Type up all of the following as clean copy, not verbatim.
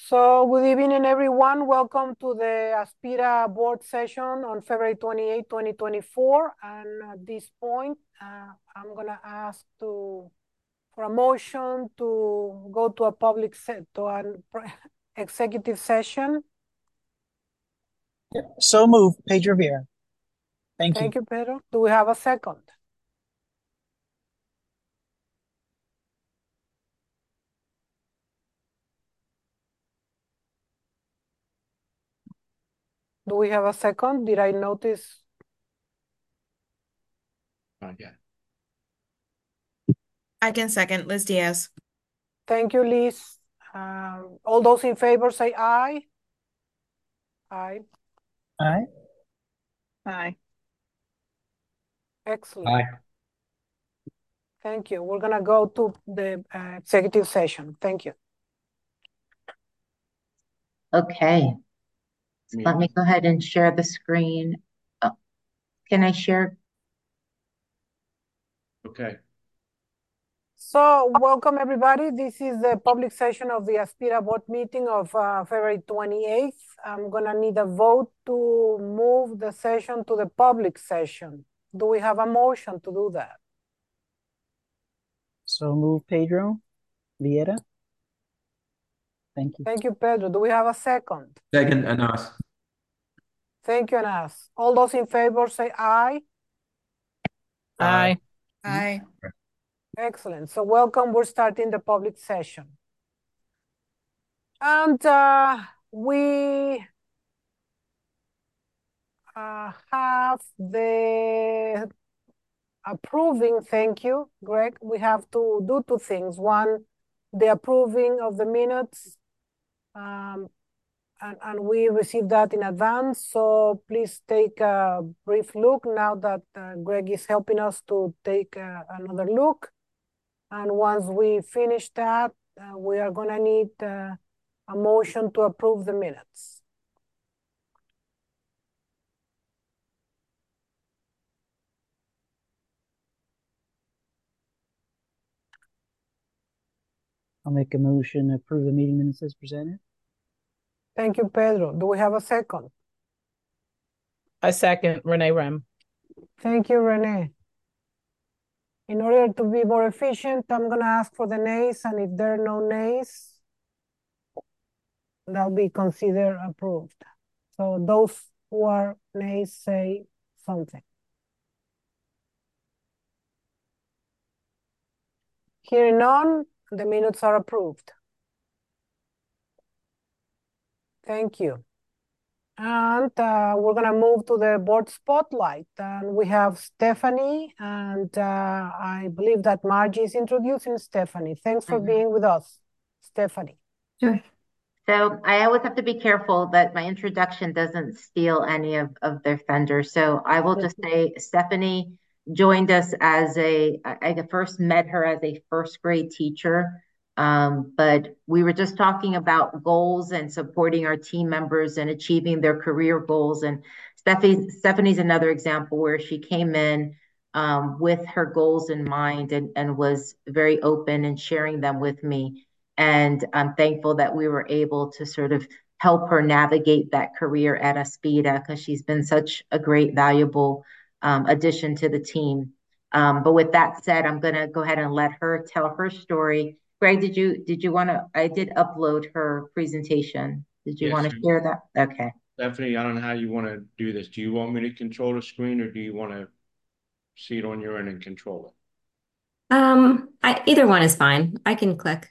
So good evening, everyone. Welcome to the Aspira board session on February 28, 2024. And at this point, I'm going to ask for a motion to go to a to an executive session. So move, Pedro Rivera. Thank you. Thank you, Pedro. Do we have a second? Do we have a second? Did I notice? Yeah. I can second, Liz Diaz. Thank you, Liz. All those in favor say aye. Aye. Aye. Aye. Excellent. Aye. Thank you. We're going to go to the executive session. Thank you. Okay. Let me go ahead and share the screen. Oh, can I share? Okay. So welcome everybody. This is the public session of the Aspira board meeting of February 28th. I'm gonna need a vote to move the session to the public session. Do we have a motion to do that? So move, Pedro Vieira. Thank you. Thank you, Pedro. Do we have a second? Second, Anas. Thank you, Anas. All those in favor say aye. Aye. Aye. Excellent. So welcome. We're starting the public session. And we have the approving, thank you, Greg. We have to do two things. One, the approving of the minutes, and we received that in advance. So please take a brief look now that Greg is helping us to take another look. And once we finish that, we are gonna need a motion to approve the minutes. I'll make a motion to approve the meeting minutes as presented. Thank you, Pedro. Do we have a second? A second, Renee Rem. Thank you, Renee. In order to be more efficient, I'm gonna ask for the nays, and if there are no nays, that'll be considered approved. So those who are nays say something. Hearing none, the minutes are approved. Thank you. And we're gonna move to the board spotlight. And we have Stephanie, and I believe that Margie is introducing Stephanie. Thanks for being with us, Stephanie. Sure. So I always have to be careful that my introduction doesn't steal any of their thunder. So I will just say Stephanie joined us as I first met her as a first grade teacher. But we were just talking about goals and supporting our team members and achieving their career goals. And Stephanie's another example where she came in with her goals in mind and was very open in sharing them with me. And I'm thankful that we were able to sort of help her navigate that career at Aspira because she's been such a great, valuable addition to the team. But with that said, I'm going to go ahead and let her tell her story. Greg, did you want to? I did upload her presentation. Did you want to share that? Okay. Stephanie, I don't know how you want to do this. Do you want me to control the screen, or do you want to see it on your end and control it? Either one is fine. I can click.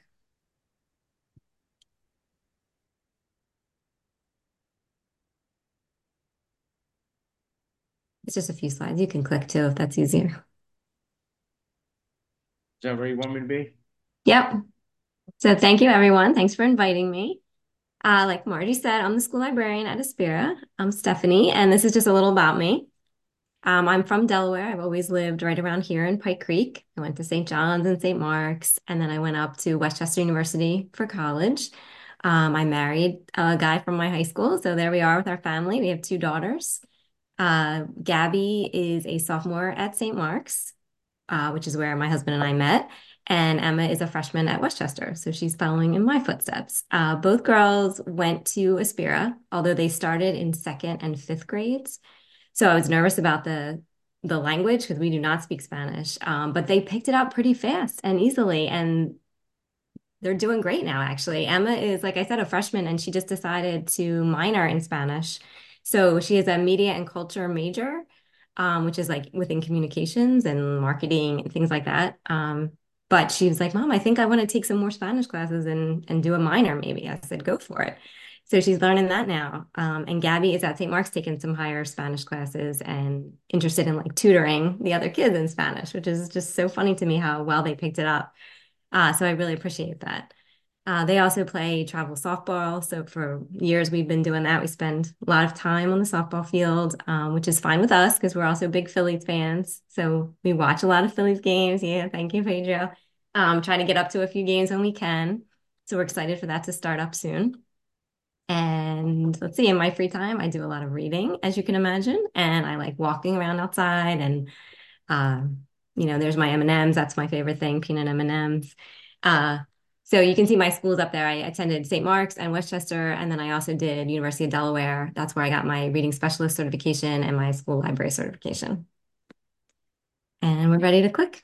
It's just a few slides. You can click too if that's easier. Is that where you want me to be? Yep. So thank you, everyone. Thanks for inviting me. Like Margie said, I'm the school librarian at Aspira. I'm Stephanie, and this is just a little about me. I'm from Delaware. I've always lived right around here in Pike Creek. I went to St. John's and St. Mark's, and then I went up to Westchester University for college. I married a guy from my high school, so there we are with our family. We have two daughters. Gabby is a sophomore at St. Mark's, which is where my husband and I met. And Emma is a freshman at Westchester, so she's following in my footsteps. Both girls went to Aspira, although they started in second and fifth grades. So I was nervous about the language because we do not speak Spanish, but they picked it up pretty fast and easily, and they're doing great now, actually. Emma is, like I said, a freshman, and she just decided to minor in Spanish. So she is a media and culture major, which is like within communications and marketing and things like that. But she was like, Mom, I think I want to take some more Spanish classes and do a minor maybe. I said, go for it. So she's learning that now. And Gabby is at St. Mark's taking some higher Spanish classes and interested in like tutoring the other kids in Spanish, which is just so funny to me how well they picked it up. So I really appreciate that. They also play travel softball. So for years we've been doing that. We spend a lot of time on the softball field, which is fine with us because we're also big Phillies fans. So we watch a lot of Phillies games. Yeah, thank you, Pedro. Trying to get up to a few games when we can. So we're excited for that to start up soon. And let's see, in my free time, I do a lot of reading, as you can imagine. And I like walking around outside and there's my M&Ms. That's my favorite thing, peanut M&Ms. So you can see my schools up there. I attended St. Mark's and Westchester, and then I also did University of Delaware. That's where I got my reading specialist certification and my school library certification. And we're ready to click.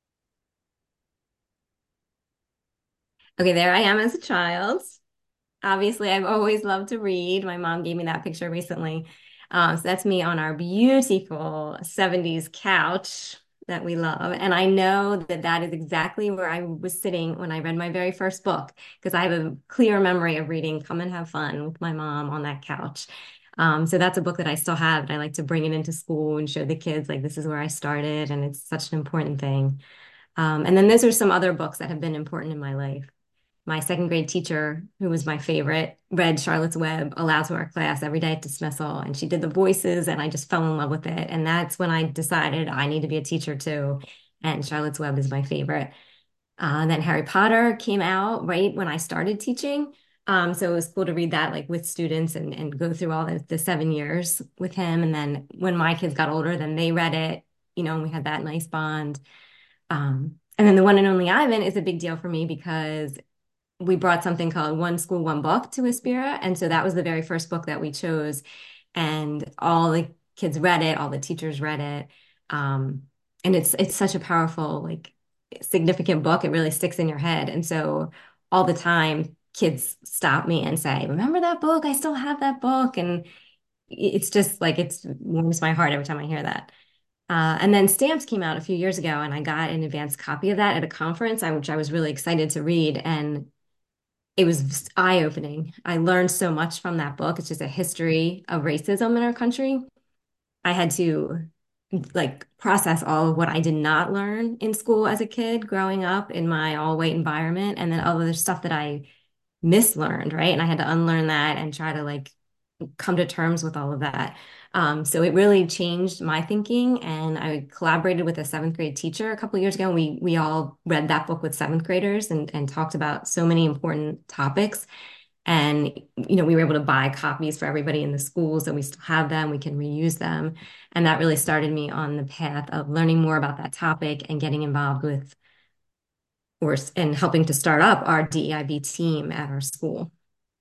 Okay, there I am as a child. Obviously, I've always loved to read. My mom gave me that picture recently. So that's me on our beautiful 70s couch that we love. And I know that that is exactly where I was sitting when I read my very first book, because I have a clear memory of reading Come and Have Fun with my mom on that couch. So that's a book that I still have, and I like to bring it into school and show the kids, like, this is where I started, and it's such an important thing. And then those are some other books that have been important in my life. My second grade teacher, who was my favorite, read Charlotte's Web aloud to our class every day at dismissal, and she did the voices, and I just fell in love with it. And that's when I decided I need to be a teacher too. And Charlotte's Web is my favorite. And then Harry Potter came out right when I started teaching. So it was cool to read that like with students and go through all the 7 years with him. And then when my kids got older, then they read it, and we had that nice bond. And then The One and Only Ivan is a big deal for me because we brought something called One School, One Book to Aspira. And so that was the very first book that we chose. And all the kids read it, all the teachers read it. And it's such a powerful, like, significant book. It really sticks in your head. And so all the time, kids stop me and say, remember that book? I still have that book. And it's just like, it warms my heart every time I hear that. And then Stamps came out a few years ago, and I got an advanced copy of that at a conference, which I was really excited to read. And it was eye-opening. I learned so much from that book. It's just a history of racism in our country. I had to like process all of what I did not learn in school as a kid growing up in my all-white environment, and then all of the stuff that I mislearned, right? And I had to unlearn that and try to like come to terms with all of that. So it really changed my thinking, and I collaborated with a seventh grade teacher a couple of years ago. We all read that book with seventh graders and talked about so many important topics. And, we were able to buy copies for everybody in the schools, and we still have them. We can reuse them. And that really started me on the path of learning more about that topic and getting involved with and helping to start up our DEIB team at our school.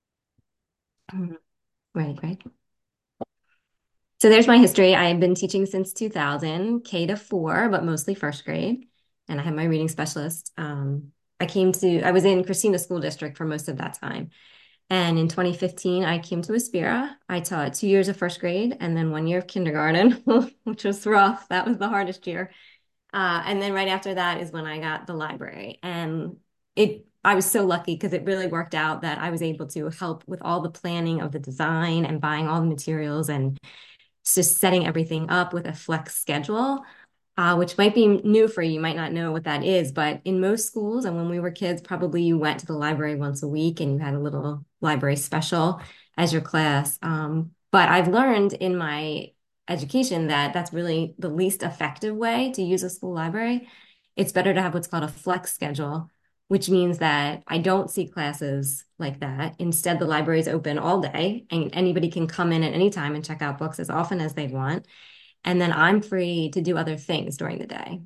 Right, Greg. So there's my history. I've been teaching since 2000, K to 4, but mostly first grade. And I have my reading specialist. I was in Christina School District for most of that time. And in 2015, I came to Aspira. I taught 2 years of first grade and then 1 year of kindergarten, which was rough. That was the hardest year. And then right after that is when I got the library. And I was so lucky because it really worked out that I was able to help with all the planning of the design and buying all the materials and just setting everything up with a flex schedule, which might be new for you. You might not know what that is, but in most schools, and when we were kids, probably you went to the library once a week and you had a little library special as your class. But I've learned in my education that that's really the least effective way to use a school library. It's better to have what's called a flex schedule, which means that I don't see classes like that. Instead, the library is open all day, and anybody can come in at any time and check out books as often as they want. And then I'm free to do other things during the day.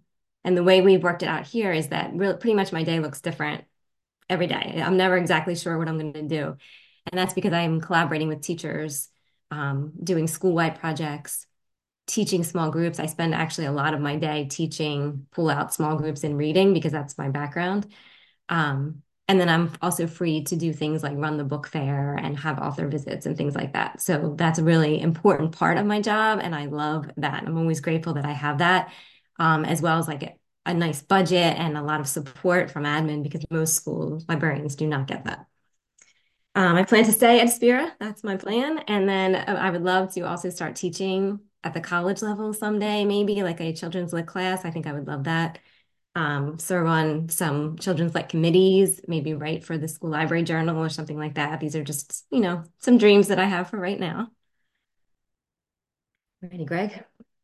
And the way we've worked it out here is that really pretty much my day looks different every day. I'm never exactly sure what I'm going to do. And that's because I'm collaborating with teachers, doing school-wide projects, teaching small groups. I spend actually a lot of my day teaching pull-out small groups in reading because that's my background. And then I'm also free to do things like run the book fair and have author visits and things like that. So that's a really important part of my job, and I love that. I'm always grateful that I have that, as well as like a nice budget and a lot of support from admin because most school librarians do not get that. I plan to stay at Aspira. That's my plan. And then I would love to also start teaching at the college level someday, maybe like a children's lit class. I think I would love that. Serve on some children's lit committees, maybe write for the school library journal or something like that. These are just, some dreams that I have for right now. Ready, Greg?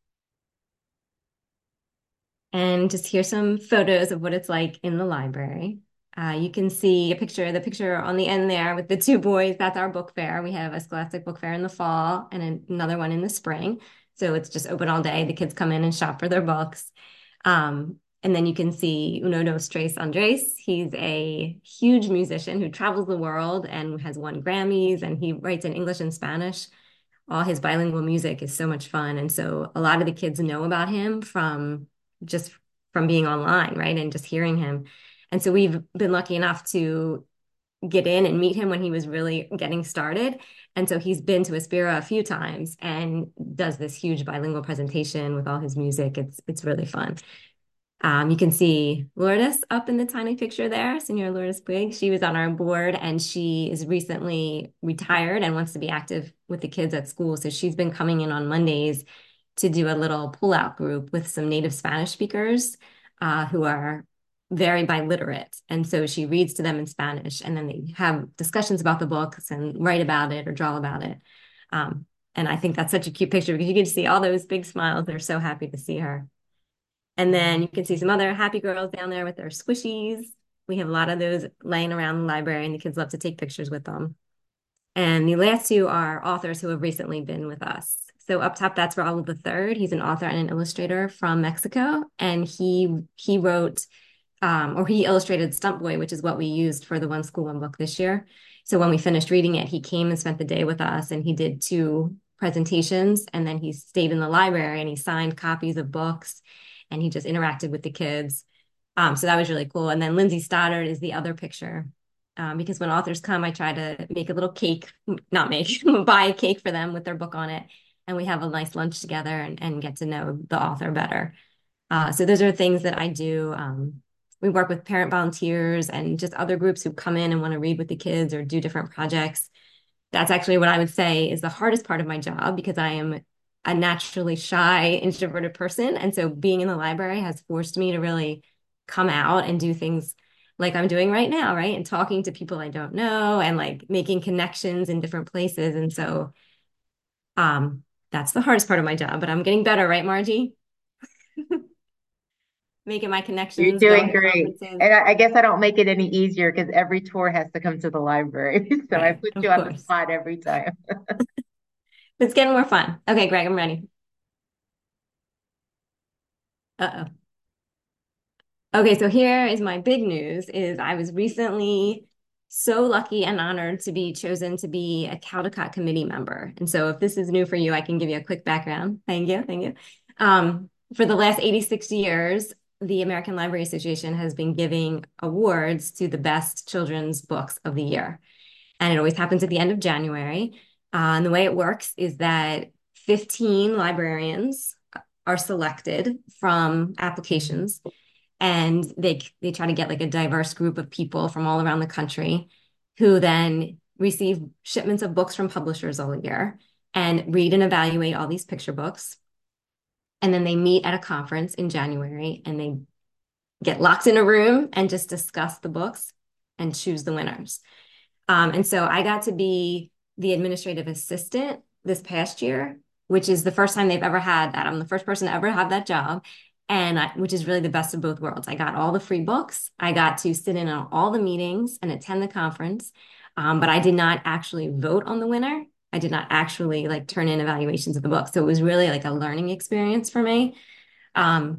And just here's some photos of what it's like in the library. You can see the picture on the end there with the two boys. That's our book fair. We have a Scholastic book fair in the fall and another one in the spring. So it's just open all day. The kids come in and shop for their books. And then you can see Uno Dos Tres Andres. He's a huge musician who travels the world and has won Grammys, and he writes in English and Spanish. All his bilingual music is so much fun. And so a lot of the kids know about him from being online, right? And just hearing him. And so we've been lucky enough to get in and meet him when he was really getting started. And so he's been to Aspira a few times and does this huge bilingual presentation with all his music. It's really fun. You can see Lourdes up in the tiny picture there, Senora Lourdes Puig. She was on our board and she is recently retired and wants to be active with the kids at school. So she's been coming in on Mondays to do a little pull-out group with some native Spanish speakers who are very biliterate. And so she reads to them in Spanish and then they have discussions about the books and write about it or draw about it. And I think that's such a cute picture because you get to see all those big smiles. They're so happy to see her. And then you can see some other happy girls down there with their squishies. We have a lot of those laying around the library and the kids love to take pictures with them. And the last two are authors who have recently been with us. So up top, that's Raul III. He's an author and an illustrator from Mexico. And he wrote, or he illustrated Stump Boy, which is what we used for the One School, One Book this year. So when we finished reading it, he came and spent the day with us and he did 2 presentations. And then he stayed in the library and he signed copies of books and he just interacted with the kids. So that was really cool. And then Lindsay Stoddard is the other picture. Because when authors come, I try to make a little cake, not make, buy a cake for them with their book on it. And we have a nice lunch together and get to know the author better. So those are things that I do. We work with parent volunteers and just other groups who come in and want to read with the kids or do different projects. That's actually what I would say is the hardest part of my job because I am a naturally shy, introverted person. And so being in the library has forced me to really come out and do things like I'm doing right now, right? And talking to people I don't know and like making connections in different places. And so that's the hardest part of my job, but I'm getting better, right, Margie? Making my connections. You're doing great. And I guess I don't make it any easier because every tour has to come to the library. So right, I put you on the spot every time. It's getting more fun. Okay, Greg, I'm ready. Uh-oh. Okay, so here is my big news is I was recently so lucky and honored to be chosen to be a Caldecott committee member. And so if this is new for you, I can give you a quick background. Thank you. For the last 86 years, the American Library Association has been giving awards to the best children's books of the year. And it always happens at the end of January. And the way it works is that 15 librarians are selected from applications, and they try to get like a diverse group of people from all around the country who then receive shipments of books from publishers all year and read and evaluate all these picture books. And then they meet at a conference in January and they get locked in a room and just discuss the books and choose the winners. And so I got to be the administrative assistant this past year, which is the first time they've ever had that. I'm the first person to ever have that job, which is really the best of both worlds. I got all the free books. I got to sit in on all the meetings and attend the conference, but I did not actually vote on the winner. I did not actually like turn in evaluations of the book. So it was really like a learning experience for me.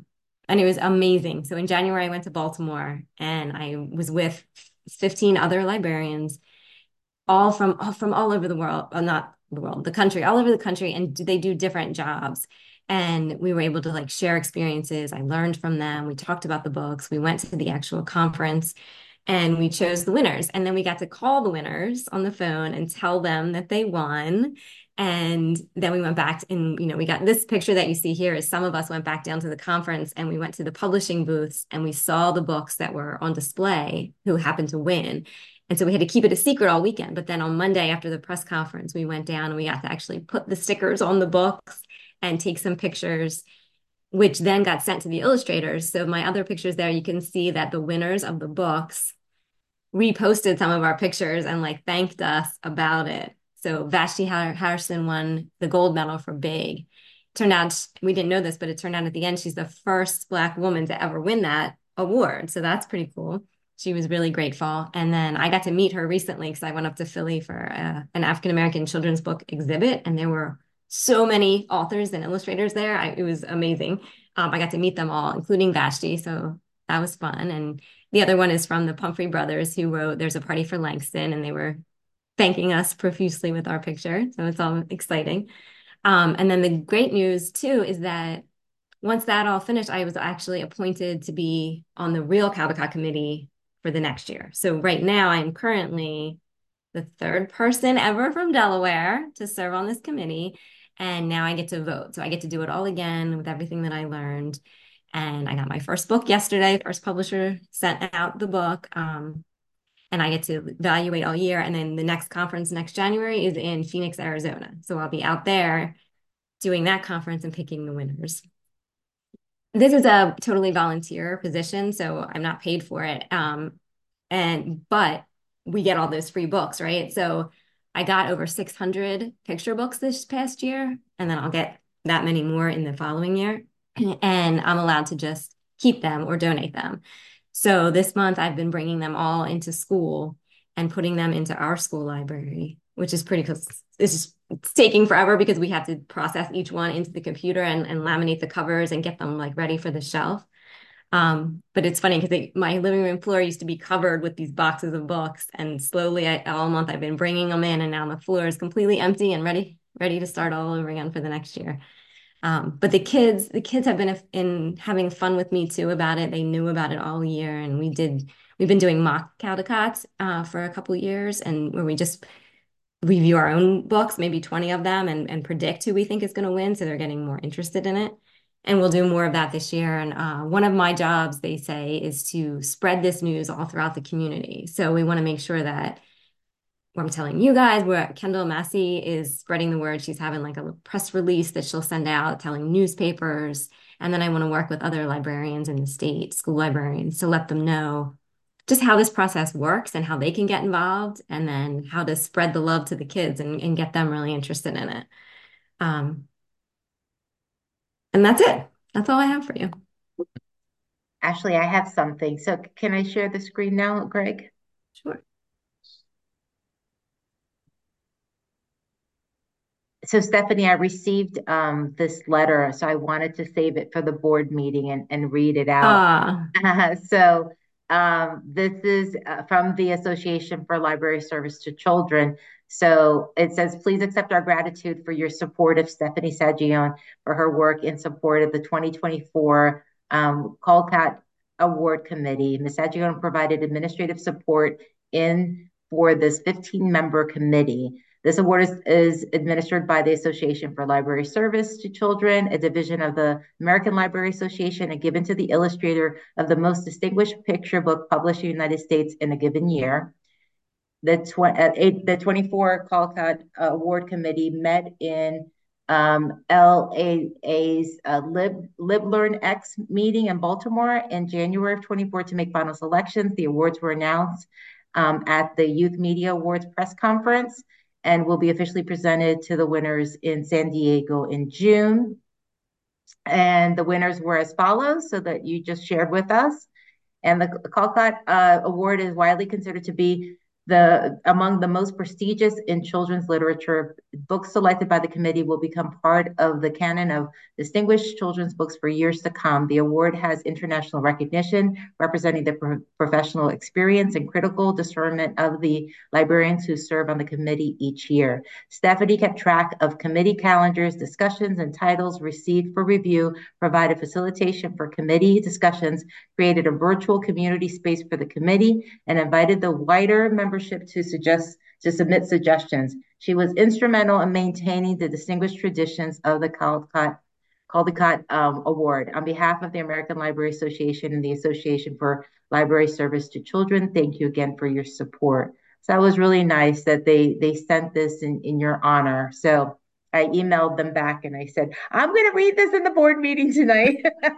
and it was amazing. So in January, I went to Baltimore and I was with 15 other librarians, all from all over the world, not the world, the country, all over the country, and they do different jobs. And we were able to like share experiences. I learned from them. We talked about the books. We went to the actual conference and we chose the winners. And then we got to call the winners on the phone and tell them that they won. And then we went back and, we got this picture that you see here is some of us went back down to the conference and we went to the publishing booths and we saw the books that were on display who happened to win. And so we had to keep it a secret all weekend. But then on Monday after the press conference, we went down and we got to actually put the stickers on the books and take some pictures, which then got sent to the illustrators. So my other pictures there, you can see that the winners of the books reposted some of our pictures and like thanked us about it. So Vashti Harrison won the gold medal for Big. Turned out, we didn't know this, but it turned out at the end, she's the first Black woman to ever win that award. So that's pretty cool. She was really grateful. And then I got to meet her recently because I went up to Philly for an African-American children's book exhibit. And there were so many authors and illustrators there. It was amazing. I got to meet them all, including Vashti. So that was fun. And the other one is from the Pumphrey brothers who wrote There's a Party for Langston, and they were thanking us profusely with our picture. So it's all exciting. And then the great news too is that once that all finished, I was actually appointed to be on the Real Caldecott Committee for the next year. So right now I'm currently the third person ever from Delaware to serve on this committee. And now I get to vote. So I get to do it all again with everything that I learned. And I got my first book yesterday. First publisher sent out the book. And I get to evaluate all year. And then the next conference next January is in Phoenix, Arizona. So I'll be out there doing that conference and picking the winners. This is a totally volunteer position, so I'm not paid for it. But we get all those free books, right? So I got over 600 picture books this past year, and then I'll get that many more in the following year. And I'm allowed to just keep them or donate them. So this month I've been bringing them all into school and putting them into our school library, which is pretty cool. It's taking forever because we have to process each one into the computer and laminate the covers and get them like ready for the shelf. But it's funny because my living room floor used to be covered with these boxes of books, and slowly all month I've been bringing them in, and now the floor is completely empty and ready to start all over again for the next year. But the kids have been having fun with me too about it. They knew about it all year, and we've been doing mock Caldecotts for a couple of years, and where we just review our own books, maybe 20 of them, and predict who we think is going to win. So they're getting more interested in it. And we'll do more of that this year. And one of my jobs, they say, is to spread this news all throughout the community. So we want to make sure that I'm telling you guys, where Kendall Massey is spreading the word. She's having like a press release that she'll send out telling newspapers. And then I want to work with other librarians in the state, school librarians, to let them know just how this process works and how they can get involved, and then how to spread the love to the kids and get them really interested in it. And that's it. That's all I have for you. Ashley, I have something. So can I share the screen now, Greg? Sure. So Stephanie, I received this letter, so I wanted to save it for the board meeting and read it out. This is from the Association for Library Service to Children. So it says, please accept our gratitude for your support of Stephanie Saggione for her work in support of the 2024 Caldecott Award Committee. Ms. Saggione provided administrative support for this 15-member committee. This award is administered by the Association for Library Service to Children, a division of the American Library Association, and given to the illustrator of the most distinguished picture book published in the United States in a given year. The 24 Caldecott Award Committee met in LAA's LibLearnX meeting in Baltimore in January of 24 to make final selections. The awards were announced at the Youth Media Awards press conference, and will be officially presented to the winners in San Diego in June. And the winners were as follows, so that you just shared with us. And the Caldecott Award is widely considered to be Among the most prestigious in children's literature, books selected by the committee will become part of the canon of distinguished children's books for years to come. The award has international recognition, representing the professional experience and critical discernment of the librarians who serve on the committee each year. Stephanie kept track of committee calendars, discussions, and titles received for review, provided facilitation for committee discussions, created a virtual community space for the committee, and invited the wider membership to submit suggestions. She was instrumental in maintaining the distinguished traditions of the Caldecott Award. On behalf of the American Library Association and the Association for Library Service to Children, thank you again for your support. So that was really nice that they sent this in your honor. So I emailed them back and I said, I'm going to read this in the board meeting tonight.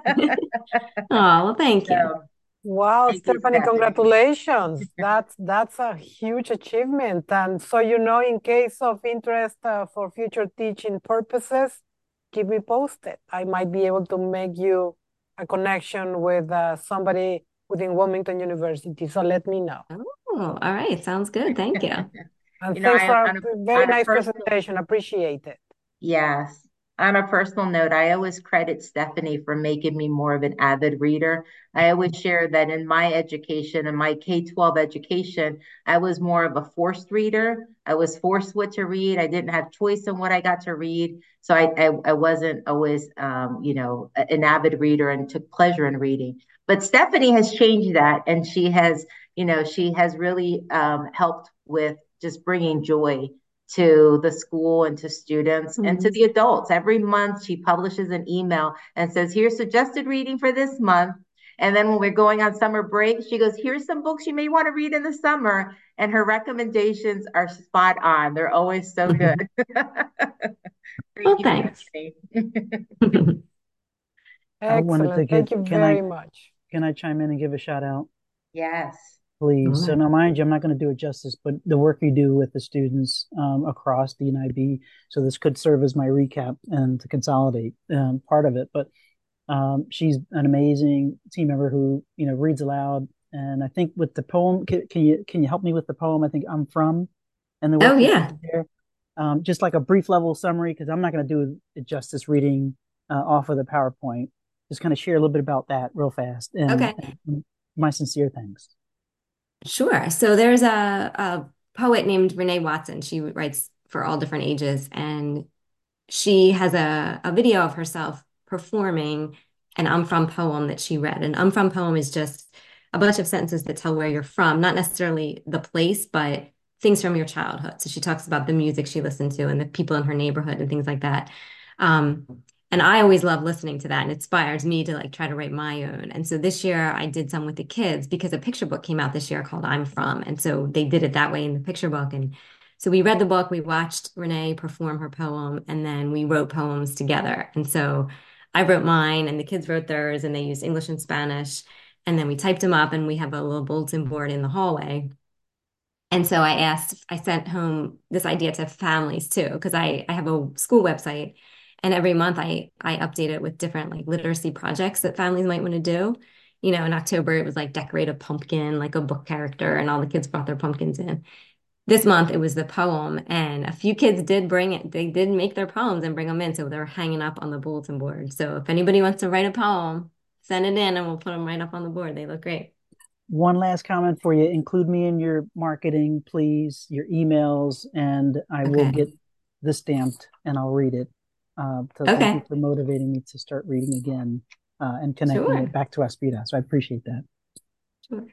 Oh, well, thank you. So, Wow, thank you, Stephanie, Stephanie. congratulations. That's a huge achievement. And so, in case of interest for future teaching purposes, keep me posted. I might be able to make you a connection with somebody within Wilmington University. So let me know. Oh, all right. Sounds good. Thank you. And You know, thanks for a on very a nice personal- presentation. Appreciate it. Yes. On a personal note, I always credit Stephanie for making me more of an avid reader. I always share that in my education, in my K-12 education, I was more of a forced reader. I was forced what to read. I didn't have choice in what I got to read. So I wasn't always, an avid reader and took pleasure in reading. But Stephanie has changed that. And she has really helped with just bringing joy to the school and to students and to the adults. Every month she publishes an email and says, here's suggested reading for this month. And then when we're going on summer break, she goes, here's some books you may want to read in the summer. And her recommendations are spot on. They're always so good. Well, thanks. I wanted to Excellent. Thank you very much. Can I chime in and give a shout out? Yes. Please. So Sure. now, mind you, I'm not going to do it justice, but the work you do with the students across the UNIB. So this could serve as my recap and to consolidate part of it. But she's an amazing team member who reads aloud. And I think with the poem, can you help me with the poem? I think I'm from, and the work Oh, you yeah. did there. Just like a brief level summary, because I'm not going to do it justice reading off of the PowerPoint. Just kind of share a little bit about that real fast. Okay. And my sincere thanks. Sure. So there's a poet named Renee Watson. She writes for all different ages, and she has a video of herself performing an I'm From poem that she read. An I'm From poem is just a bunch of sentences that tell where you're from, not necessarily the place, but things from your childhood. So she talks about the music she listened to and the people in her neighborhood and things like that. And I always love listening to that, and it inspires me to try to write my own. And so this year I did some with the kids because a picture book came out this year called I'm From. And so they did it that way in the picture book. And so we read the book, we watched Renee perform her poem, and then we wrote poems together. And so I wrote mine and the kids wrote theirs, and they used English and Spanish. And then we typed them up, and we have a little bulletin board in the hallway. And so I sent home this idea to families too, because I have a school website. And every month I update it with different literacy projects that families might want to do. In October, it was decorate a pumpkin, like a book character, and all the kids brought their pumpkins in. This month, it was the poem, and a few kids did bring it. They did make their poems and bring them in, so they're hanging up on the bulletin board. So if anybody wants to write a poem, send it in, and we'll put them right up on the board. They look great. One last comment for you. Include me in your marketing, please, your emails, and I will get this stamped and I'll read it. So thank you for motivating me to start reading again and connecting it back to Aspira. So I appreciate that. Sure.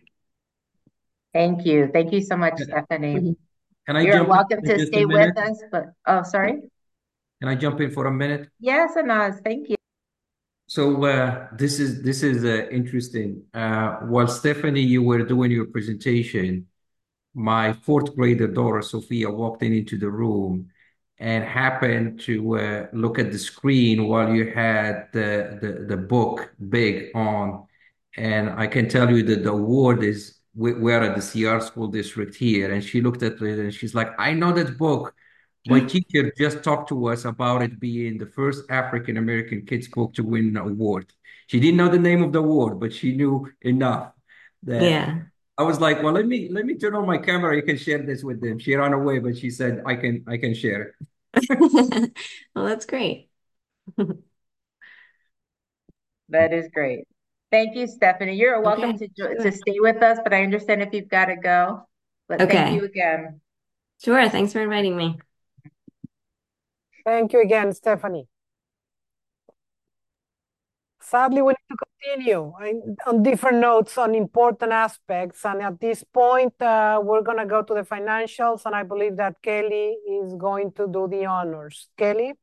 Thank you. Thank you so much, Stephanie. You're welcome to stay with us, but sorry. Can I jump in for a minute? Yes, Anaz, thank you. So this is interesting. While Stephanie, you were doing your presentation, my fourth grader daughter Sophia walked into the room and happened to look at the screen while you had the book big on. And I can tell you that the award is, we're at the CR school district here. And she looked at it and she's like, I know that book. My teacher just talked to us about it being the first African-American kids book to win an award. She didn't know the name of the award, but she knew enough that I was like, well, let me turn on my camera. You can share this with them. She ran away, but she said I can share it. Well, that's great. That is great. Thank you, Stephanie. You're welcome Okay, to stay with us, but I understand if you've got to go. But thank you okay, again. sure. Thanks for inviting me. Thank you again, Stephanie. Sadly, we need to continue on different notes on important aspects. And at this point, we're going to go to the financials. And I believe that Kelly is going to do the honors. Kelly?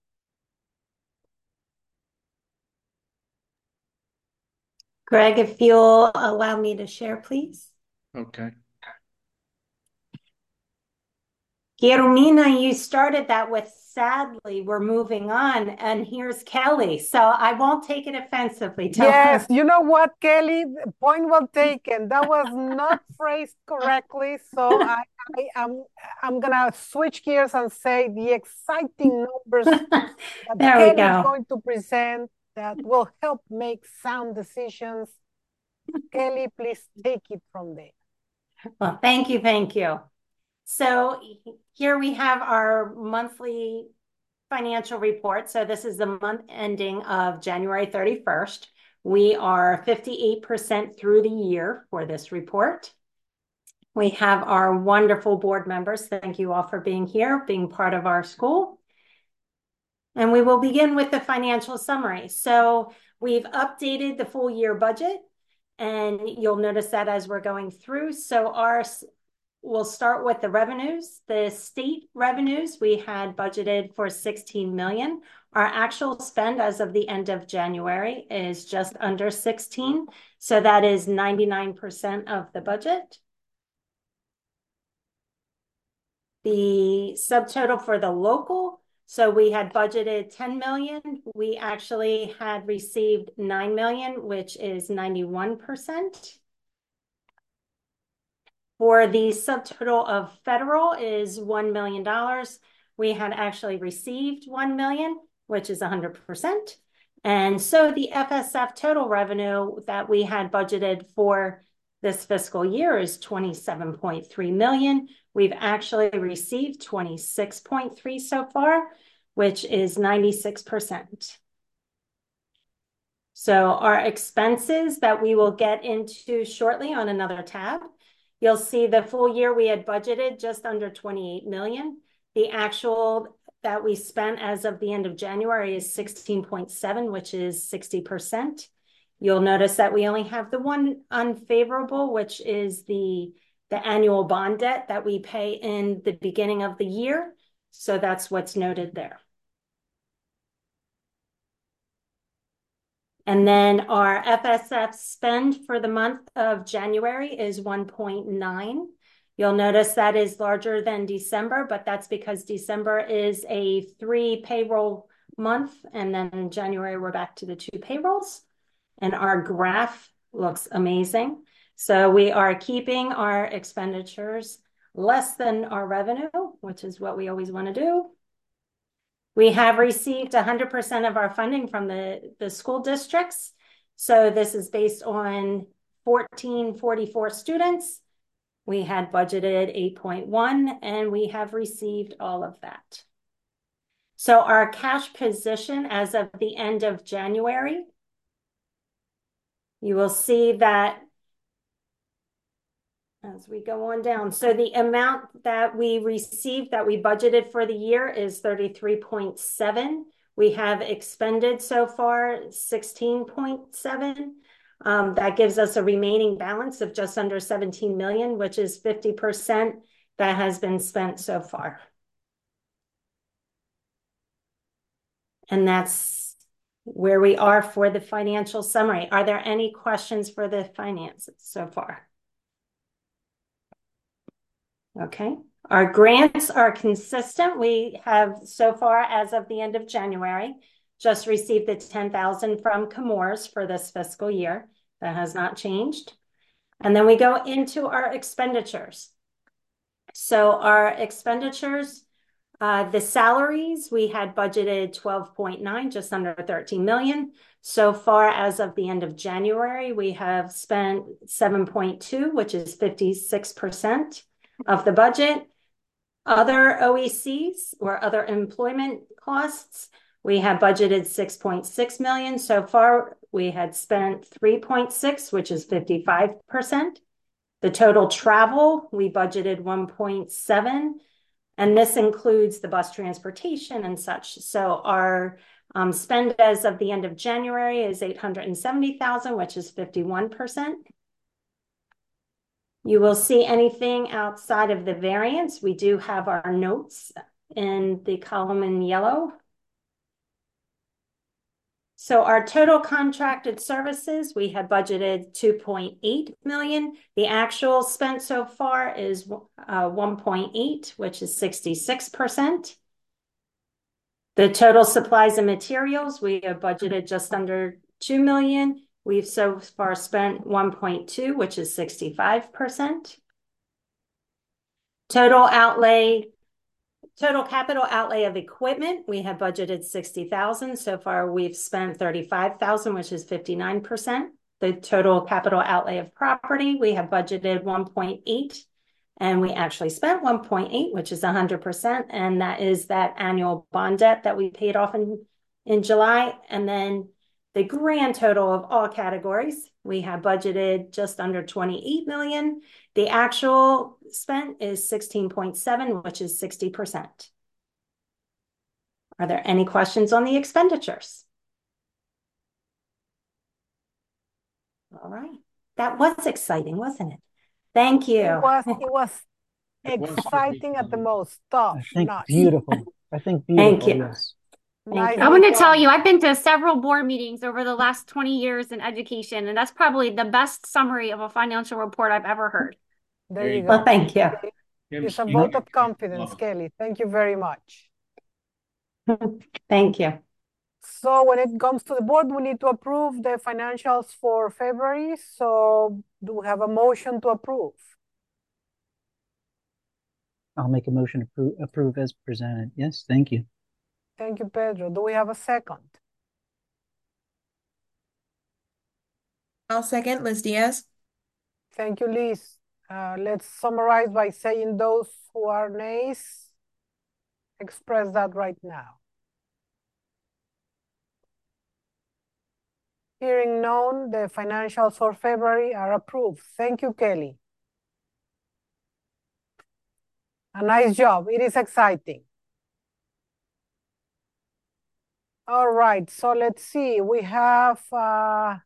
Greg, if you'll allow me to share, please. Okay. Guillermina, you started that with sadly, we're moving on, and here's Kelly. So I won't take it offensively. Tell Yes, her. you know what, Kelly? Point well taken. That was not phrased correctly. So I'm gonna switch gears and say the exciting numbers that There we Kelly is go. going to present that will help make sound decisions. Kelly, please take it from there. Well, thank you. Thank you. So here we have our monthly financial report. So this is the month ending of January 31st. We are 58% through the year for this report. We have our wonderful board members. Thank you all for being here, being part of our school. And we will begin with the financial summary. So we've updated the full year budget, and you'll notice that as we're going through. So we'll start with the revenues. The state revenues, we had budgeted for 16 million. Our actual spend as of the end of January is just under 16. So that is 99% of the budget. The subtotal for the local, so we had budgeted 10 million. We actually had received 9 million, which is 91%. For the subtotal of federal is $1 million. We had actually received 1 million, which is 100%. And so the FSF total revenue that we had budgeted for this fiscal year is 27.3 million. We've actually received 26.3 so far, which is 96%. So our expenses that we will get into shortly on another tab, you'll see the full year we had budgeted just under 28 million. The actual that we spent as of the end of January is 16.7, which is 60%. You'll notice that we only have the one unfavorable, which is the annual bond debt that we pay in the beginning of the year. So that's what's noted there. And then our FSF spend for the month of January is 1.9. You'll notice that is larger than December, but that's because December is a 3 payroll month. And then in January, we're back to the 2 payrolls. And our graph looks amazing. So we are keeping our expenditures less than our revenue, which is what we always want to do. We have received 100% of our funding from the school districts. So this is based on 1,444 students. We had budgeted 8.1, and we have received all of that. So our cash position as of the end of January, you will see that as we go on down. So the amount that we received that we budgeted for the year is 33.7. We have expended so far 16.7. That gives us a remaining balance of just under 17 million, which is 50% that has been spent so far. And that's where we are for the financial summary. Are there any questions for the finances so far? Okay. Our grants are consistent. We have so far, as of the end of January, just received the 10,000 from Chemours for this fiscal year. That has not changed. And then we go into our expenditures. So our expenditures The salaries, we had budgeted 12.9, just under 13 million. So far, as of the end of January, we have spent 7.2, which is 56% of the budget. Other OECs, or other employment costs, we have budgeted 6.6 million. So far, we had spent 3.6, which is 55%. The total travel, we budgeted 1.7, and this includes the bus transportation and such. So our spend as of the end of January is 870,000, which is 51%. You will see anything outside of the variance. We do have our notes in the column in yellow. So our total contracted services, we had budgeted 2.8 million. The actual spent so far is 1.8, which is 66%. The total supplies and materials, we have budgeted just under 2 million. We've so far spent 1.2, which is 65%. Total capital outlay of equipment, we have budgeted 60,000. So far, we've spent 35,000, which is 59%. The total capital outlay of property, we have budgeted 1.8, and we actually spent 1.8, which is 100%. And that is that annual bond debt that we paid off in July. And then the grand total of all categories, we have budgeted just under 28 million. The actual spent is 16.7, which is 60%. Are there any questions on the expenditures? All right. That was exciting, wasn't it? Thank you. It was exciting at the most. Tough. I think Nice. beautiful. I think Thank beautiful, you. yes. Nicely I want to tell done. you, I've been to several board meetings over the last 20 years in education, and that's probably the best summary of a financial report I've ever heard. There you go. Well, thank you. It's a vote of confidence, Kelly. Thank you very much. Thank you. So when it comes to the board, we need to approve the financials for February. So do we have a motion to approve? I'll make a motion to approve as presented. Yes, thank you. Thank you, Pedro. Do we have a second? I'll second, Liz Diaz. Thank you, Liz. Let's summarize by saying those who are nays, express that right now. Hearing none, the financials for February are approved. Thank you, Kelly. A nice job. It is exciting. All right, so let's see. We have well,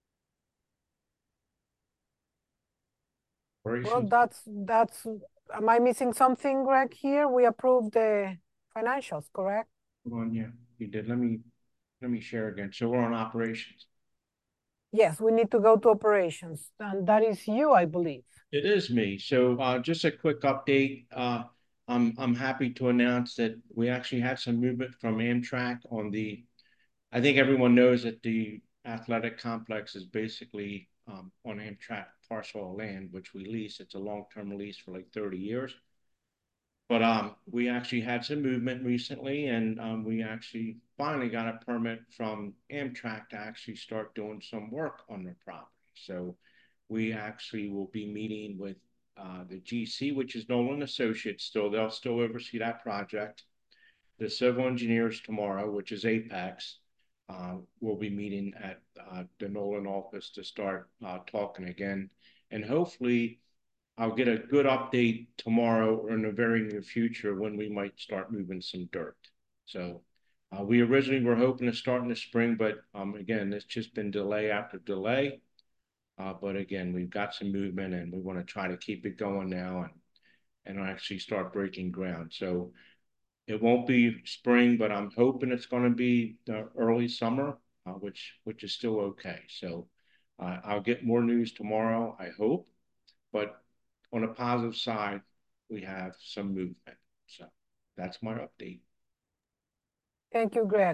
that's am I missing something, Greg, here? We approved the financials, correct? Hold on, yeah, you did. Let me share again. So we're on operations. Yes, we need to go to operations, and that is you, I believe. It is me. So just a quick update. I'm happy to announce that we actually had some movement from Amtrak on the, I think everyone knows that the athletic complex is basically on Amtrak parcel of land, which we lease. It's a long-term lease for like 30 years. But we actually had some movement recently, and we actually finally got a permit from Amtrak to actually start doing some work on their property. So we actually will be meeting with the GC, which is Nolan Associates still. They'll still oversee that project. The civil engineers tomorrow, which is Apex, will be meeting at the Nolan office to start talking again. And hopefully I'll get a good update tomorrow or in the very near future when we might start moving some dirt. So we originally were hoping to start in the spring, but again, it's just been delay after delay. But again, we've got some movement and we want to try to keep it going now and actually start breaking ground. So it won't be spring, but I'm hoping it's going to be the early summer, which is still okay. So I'll get more news tomorrow, I hope. But on a positive side, we have some movement. So that's my update. Thank you, Greg.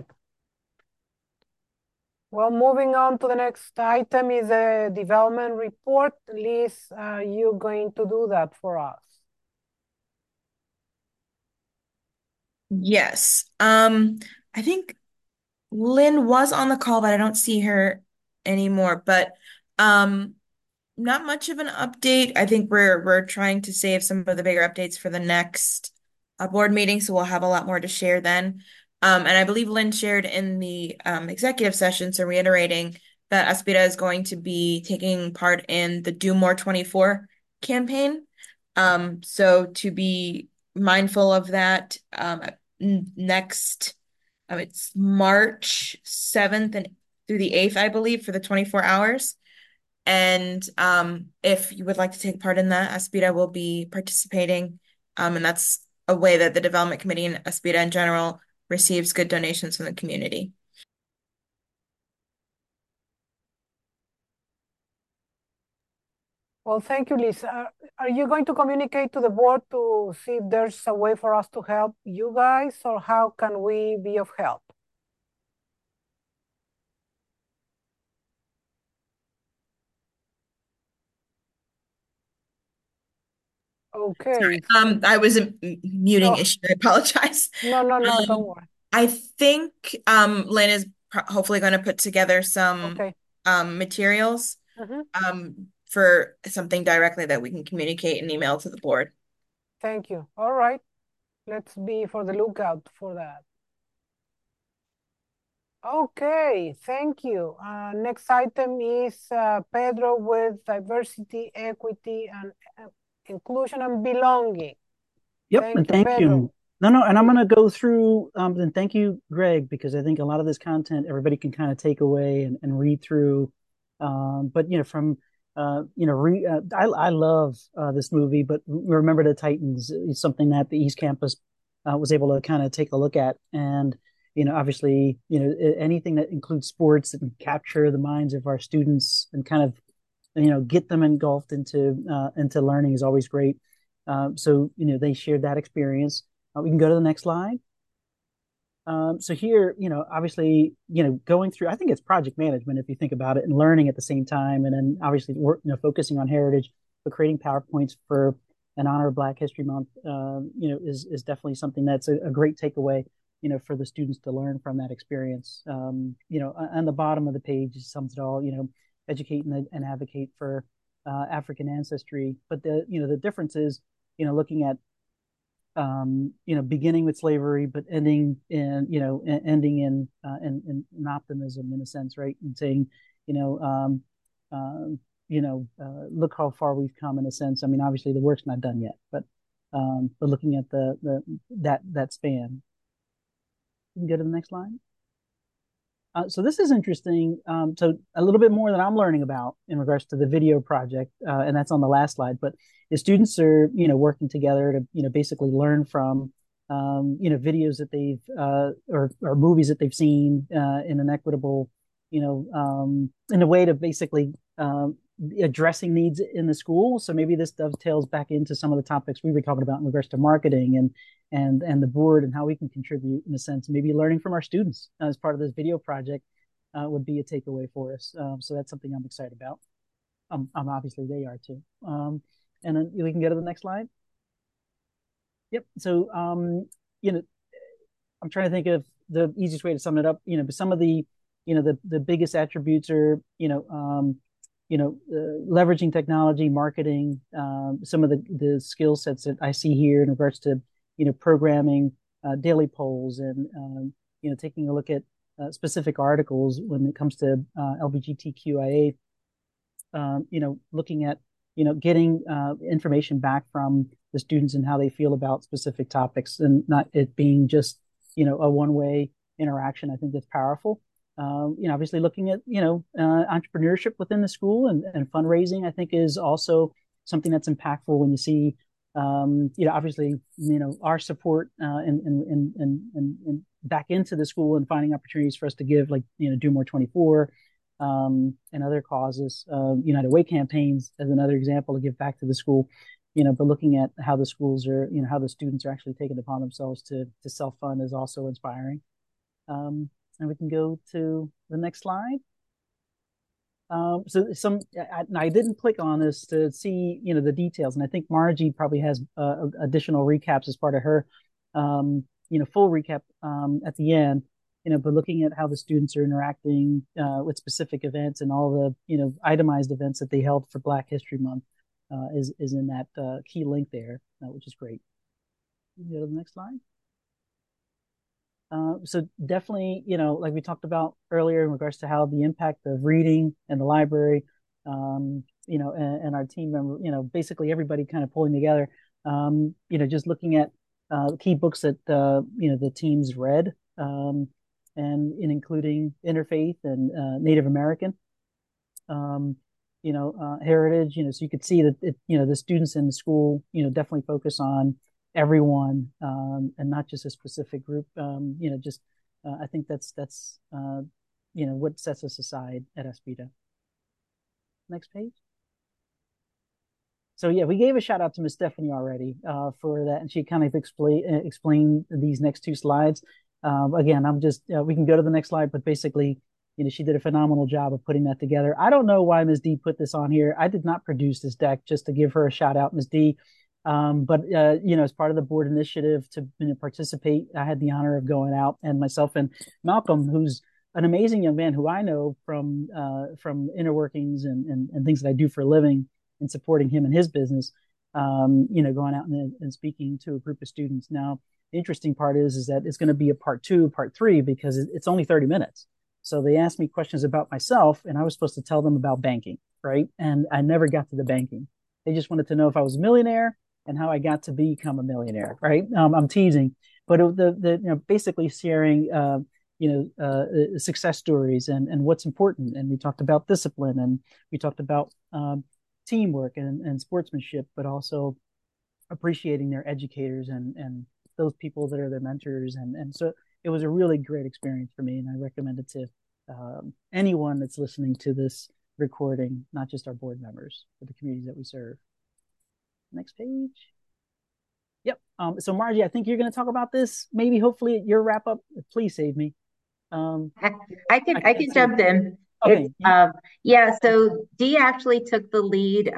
Well, moving on to the next item is a development report. Liz, you're going to do that for us. Yes. I think Lynn was on the call, but I don't see her anymore. But um, not much of an update. I think we're trying to save some of the bigger updates for the next board meeting, so we'll have a lot more to share then. And I believe Lynn shared in the executive session, so reiterating that Aspira is going to be taking part in the Do More 24 campaign. So to be mindful of that, next, it's March 7th and through the 8th, I believe, for the 24 hours. And if you would like to take part in that, Aspira will be participating. And that's a way that the development committee and Aspira in general receives good donations from the community. Well, thank you, Lisa. Are you going to communicate to the board to see if there's a way for us to help you guys, or how can we be of help? Okay. I was a muting issue. I apologize. No, don't worry. I think Lynn is hopefully going to put together some materials for something directly that we can communicate and email to the board. Thank you. All right. Let's be for the lookout for that. Okay, thank you. Next item is Pedro with diversity, equity, and inclusion and belonging. Yep, and thank you. No, and I'm going to go through, and thank you, Greg, because I think a lot of this content everybody can kind of take away and read through. But from I love this movie, but Remember the Titans is something that the East Campus was able to kind of take a look at, and obviously anything that includes sports that can capture the minds of our students and kind of get them engulfed into learning is always great. So they shared that experience. We can go to the next slide. So here, obviously, going through, I think it's project management if you think about it, and learning at the same time, and then obviously focusing on heritage, but creating PowerPoints for an honor of Black History Month, is definitely something that's a great takeaway, for the students to learn from that experience. On the bottom of the page sums it all, educate and advocate for African ancestry. But the difference is, looking at beginning with slavery, but ending in optimism in a sense, right? And saying, look how far we've come in a sense. I mean, obviously the work's not done yet, but looking at that span. You can go to the next slide. So this is interesting. So a little bit more that I'm learning about in regards to the video project, and that's on the last slide. But the students are, working together to, basically learn from, videos that they've or movies that they've seen in an equitable, in a way to basically addressing needs in the school. So maybe this dovetails back into some of the topics we were talking about in regards to marketing and the board and how we can contribute in a sense. Maybe learning from our students as part of this video project would be a takeaway for us. So that's something I'm excited about. Obviously they are too. And then we can go to the next slide. Yep. So I'm trying to think of the easiest way to sum it up. But some of the the biggest attributes are leveraging technology, marketing, some of the skill sets that I see here in regards to, programming, daily polls, and, taking a look at specific articles when it comes to LGBTQIA, looking at, getting information back from the students and how they feel about specific topics, and not it being just, a one-way interaction. I think that's powerful. Obviously looking at, entrepreneurship within the school and fundraising, I think is also something that's impactful when you see, obviously, our support and back into the school and finding opportunities for us to give, like, Do More 24 and other causes, United Way campaigns as another example to give back to the school, but looking at how the schools are, how the students are actually taking it upon themselves to self-fund is also inspiring. And we can go to the next slide. So I didn't click on this to see, the details. And I think Margie probably has additional recaps as part of her full recap at the end, but looking at how the students are interacting with specific events and all the, itemized events that they held for Black History Month is in that key link there, which is great. Go to the next slide. So definitely, like we talked about earlier in regards to how the impact of reading and the library, and our team member, basically everybody kind of pulling together, just looking at key books that, the teams read, and including interfaith and Native American, heritage, so you could see that, the students in the school, definitely focus on everyone, and not just a specific group. I think that's what sets us aside at Aspida. Next page. So yeah, we gave a shout out to Miss Stephanie already for that, and she kind of explained these next two slides. Again, we can go to the next slide, but basically, she did a phenomenal job of putting that together. I don't know why Ms. D put this on here. I did not produce this deck, just to give her a shout out, Ms. D. But as part of the board initiative to participate, I had the honor of going out, and myself and Malcolm, who's an amazing young man who I know from inner workings and things that I do for a living, and supporting him in his business, going out and speaking to a group of students. Now, the interesting part is that it's going to be a part 2, part 3, because it's only 30 minutes. So they asked me questions about myself, and I was supposed to tell them about banking, right? And I never got to the banking. They just wanted to know if I was a millionaire and how I got to become a millionaire, right? I'm teasing, but basically sharing, success stories and what's important. And we talked about discipline, and we talked about teamwork and sportsmanship, but also appreciating their educators and those people that are their mentors. And so it was a really great experience for me, and I recommend it to anyone that's listening to this recording, not just our board members, but the communities that we serve. Next page. Yep. So Margie, I think you're going to talk about this. Maybe, hopefully, your wrap up. Please save me. I can jump in. Okay. So Dee actually took the lead.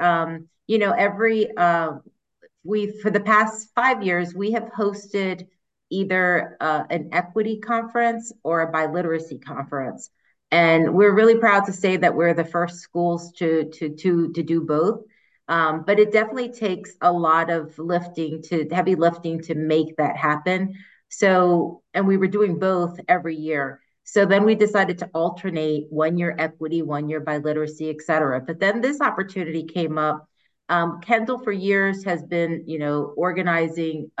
For the past 5 years, we have hosted either an equity conference or a biliteracy conference. And we're really proud to say that we're the first schools to do both. But it definitely takes a lot of heavy lifting to make that happen. So, and we were doing both every year. So then we decided to alternate 1 year equity, 1 year biliteracy, et cetera. But then this opportunity came up. Kendall for years has been, organizing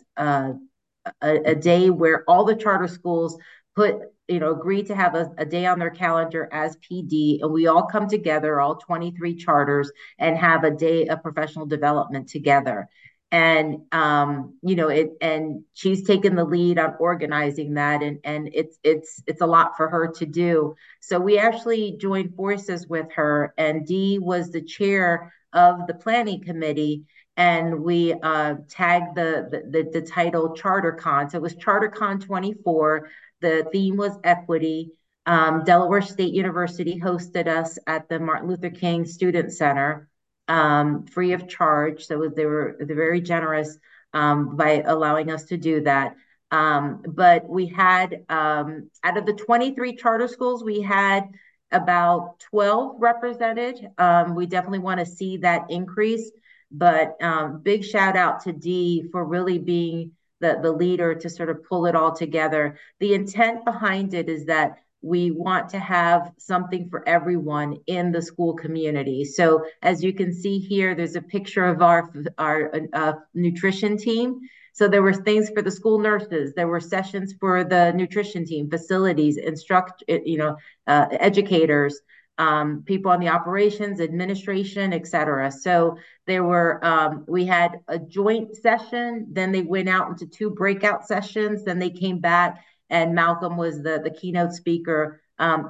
a day where all the charter schools agree to have a day on their calendar as PD, and we all come together, all 23 charters, and have a day of professional development together. And and she's taken the lead on organizing that, and it's a lot for her to do. So we actually joined forces with her, and Dee was the chair of the planning committee, and we tagged the title CharterCon. So it was CharterCon 24. The theme was equity. Delaware State University hosted us at the Martin Luther King Student Center, free of charge. So they're very generous by allowing us to do that. But we had, out of the 23 charter schools, we had about 12 represented. We definitely want to see that increase. But big shout out to Dee for really being the leader to sort of pull it all together. The intent behind it is that we want to have something for everyone in the school community. So as you can see here, there's a picture of our nutrition team. So there were things for the school nurses. There were sessions for the nutrition team, facilities, educators, people on the operations, administration, et cetera. So there were, we had a joint session, then they went out into 2 breakout sessions, then they came back, and Malcolm was the keynote speaker for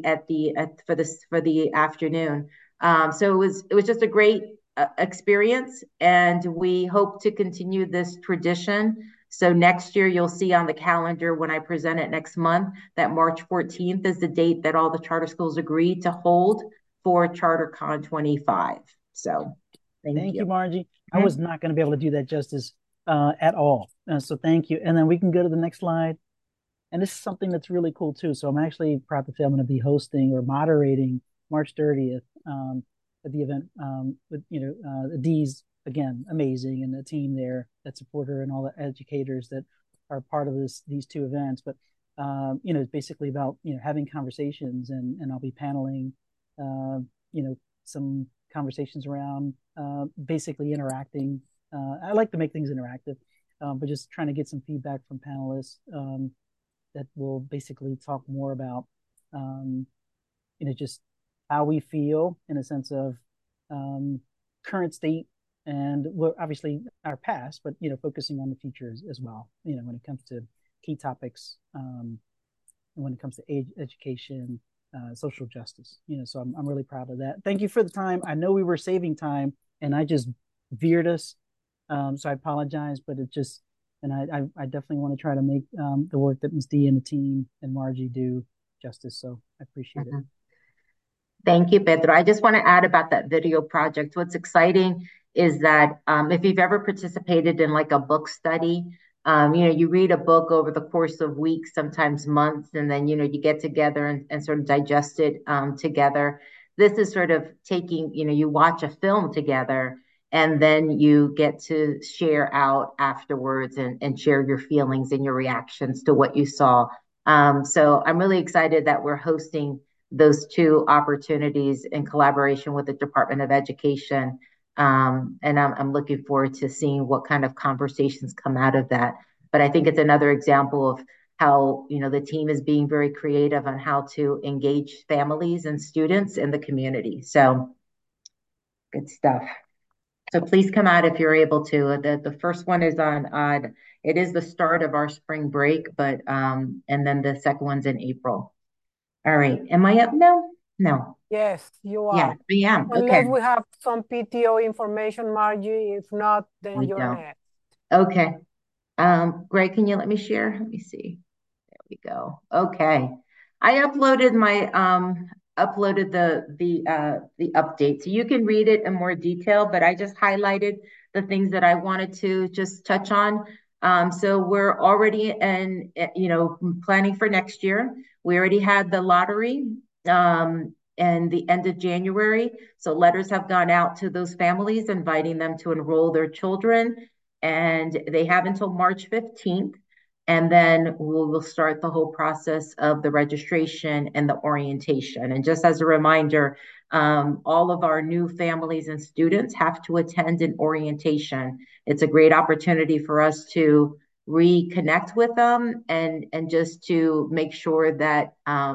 the afternoon. So it was just a great experience, and we hope to continue this tradition. So next year, you'll see on the calendar when I present it next month that March 14th is the date that all the charter schools agreed to hold for CharterCon 25. So thank you, Margie. I was not going to be able to do that justice. at all. So thank you. And then we can go to the next slide. And this is something that's really cool too. So I'm actually proud to say I'm going to be hosting or moderating March 30th at the event with the D's, again, amazing, and the team there that support her and all the educators that are part of these two events. But it's basically about having conversations, and I'll be paneling some conversations around basically interacting. I like to make things interactive, but just trying to get some feedback from panelists that will basically talk more about just how we feel in a sense of current state, and obviously our past, but focusing on the future as well. When it comes to key topics, and when it comes to education, social justice. So I'm really proud of that. Thank you for the time. I know we were saving time, and I just veered us, so I apologize. But it just, and I definitely want to try to make the work that Ms. D and the team and Margie do justice. So I appreciate it. Thank you, Pedro. I just want to add about that video project. What's exciting is that if you've ever participated in like a book study, you read a book over the course of weeks, sometimes months, and then, you get together and sort of digest it together. This is sort of taking, you watch a film together, and then you get to share out afterwards and share your feelings and your reactions to what you saw. So I'm really excited that we're hosting those two opportunities in collaboration with the Department of Education. And I'm looking forward to seeing what kind of conversations come out of that. But I think it's another example of how, the team is being very creative on how to engage families and students in the community. So good stuff. So please come out if you're able to. The first one is it is the start of our spring break, but and then the second one's in April. All right. Am I up now? No. Yes, you are. Yeah, I am. Unless Okay. we have some PTO information, Margie. If not, then We you're don't. next. Okay. Greg, can you let me share? Let me see. There we go. Okay. I uploaded the update, so you can read it in more detail, but I just highlighted the things that I wanted to just touch on. So we're already planning for next year. We already had the lottery and the end of January. So letters have gone out to those families inviting them to enroll their children, and they have until March 15th. And then we'll start the whole process of the registration and the orientation. And just as a reminder, all of our new families and students have to attend an orientation. It's a great opportunity for us to reconnect with them and just to make sure that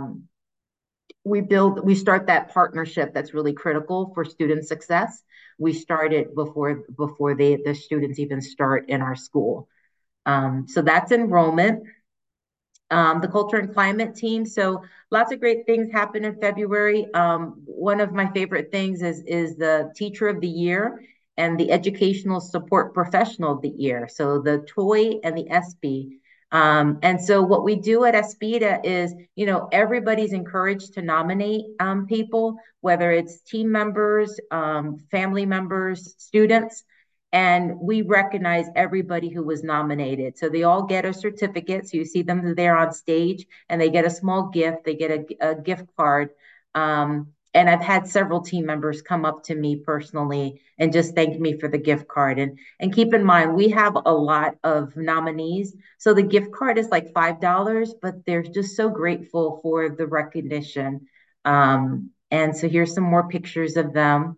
we start that partnership that's really critical for student success. We start it before the students even start in our school. So that's enrollment. The culture and climate team. So lots of great things happen in February. One of my favorite things is the teacher of the year and the educational support professional of the year. So the TOY and the ESPE. And so what we do at ESPIDA is, everybody's encouraged to nominate people, whether it's team members, family members, students. And we recognize everybody who was nominated. So they all get a certificate. So you see them there on stage, and they get a small gift. They get a gift card. And I've had several team members come up to me personally and just thank me for the gift card. And keep in mind, we have a lot of nominees. So the gift card is like $5, but they're just so grateful for the recognition. And so here's some more pictures of them.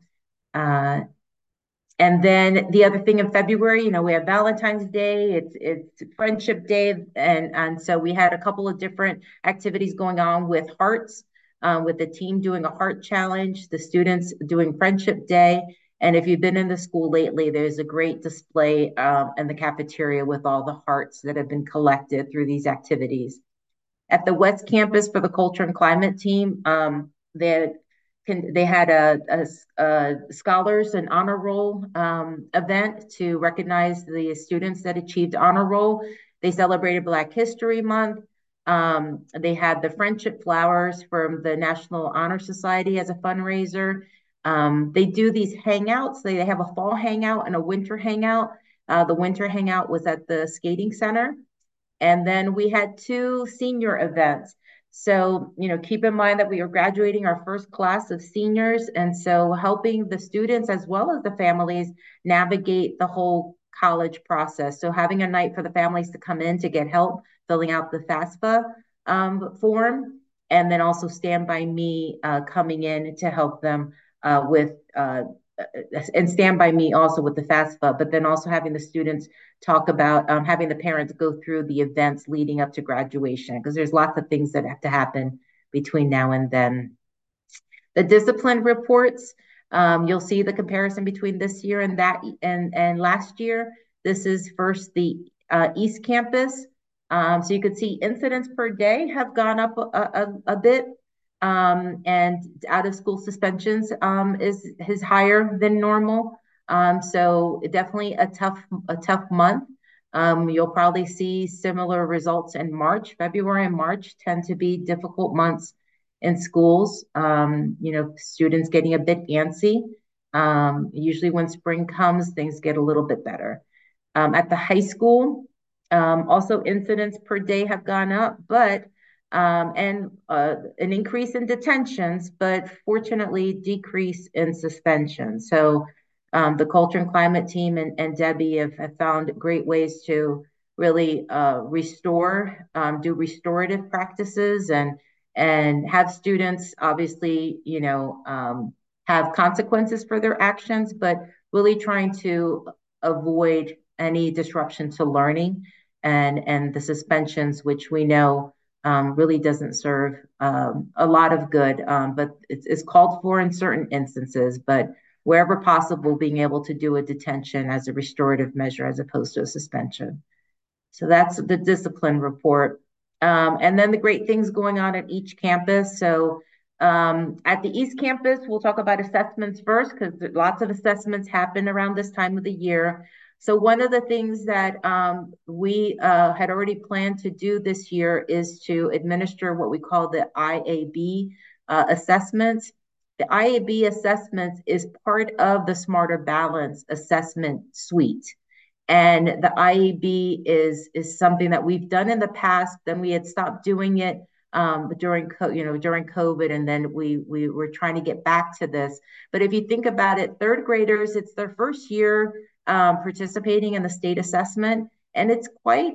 And then the other thing in February, we have Valentine's Day, it's Friendship Day. And so we had a couple of different activities going on with hearts, with the team doing a heart challenge, the students doing Friendship Day. And if you've been in the school lately, there's a great display in the cafeteria with all the hearts that have been collected through these activities. At the West Campus for the Culture and Climate team, they had a scholars and honor roll event to recognize the students that achieved honor roll. They celebrated Black History Month. They had the friendship flowers from the National Honor Society as a fundraiser. They do these hangouts. They have a fall hangout and a winter hangout. The winter hangout was at the skating center. And then we had 2 senior events. So, keep in mind that we are graduating our first class of seniors. And so helping the students as well as the families navigate the whole college process. So having a night for the families to come in to get help filling out the FAFSA form, and then also Stand By Me coming in to help them with and Stand By Me also with the FAFSA, but then also having the students talk about having the parents go through the events leading up to graduation, because there's lots of things that have to happen between now and then. The discipline reports, you'll see the comparison between this year and last year. This is first the East Campus. So you could see incidents per day have gone up a bit. And out of school suspensions is higher than normal. So definitely a tough month. You'll probably see similar results in March. February and March tend to be difficult months in schools. Students getting a bit antsy. Usually when spring comes, things get a little bit better. At the high school, also incidents per day have gone up, but and an increase in detentions, but fortunately decrease in suspension. So the culture and climate team and Debbie have found great ways to really restore, do restorative practices and have students obviously, have consequences for their actions, but really trying to avoid any disruption to learning and the suspensions, which we know really doesn't serve a lot of good, but it's called for in certain instances, but wherever possible, being able to do a detention as a restorative measure as opposed to a suspension. So that's the discipline report. And then the great things going on at each campus. So at the East Campus, we'll talk about assessments first, because lots of assessments happen around this time of the year. So one of the things that we had already planned to do this year is to administer what we call the IAB assessments. The IAB assessments is part of the Smarter Balance assessment suite. And the IAB is something that we've done in the past. Then we had stopped doing it during COVID, and then we were trying to get back to this. But if you think about it, third graders, it's their first year participating in the state assessment, and it's quite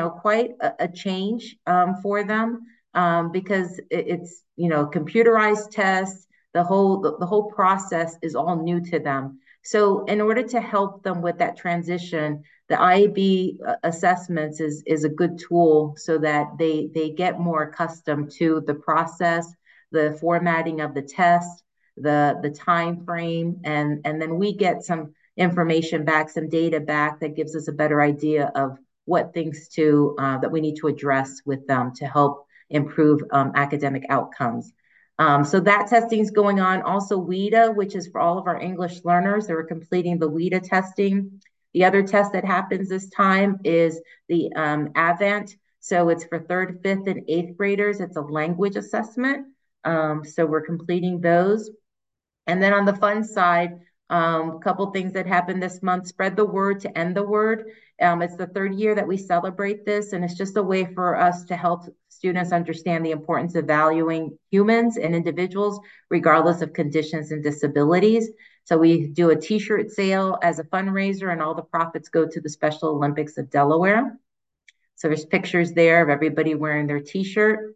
a change for them because it's computerized tests. The whole process is all new to them. So in order to help them with that transition, the IAB assessments is a good tool so that they get more accustomed to the process, the formatting of the test, the time frame, and then we get some information back, some data back that gives us a better idea of what things that we need to address with them to help improve academic outcomes. So that testing is going on. Also WIDA, which is for all of our English learners that are completing the WIDA testing. The other test that happens this time is the AVANT. So it's for 3rd, 5th, and 8th graders. It's a language assessment. So we're completing those. And then on the fun side, a couple things that happened this month: Spread the Word to End the Word. It's the 3rd year that we celebrate this, and it's just a way for us to help students understand the importance of valuing humans and individuals, regardless of conditions and disabilities. So we do a t-shirt sale as a fundraiser, and all the profits go to the Special Olympics of Delaware. So there's pictures there of everybody wearing their t-shirt.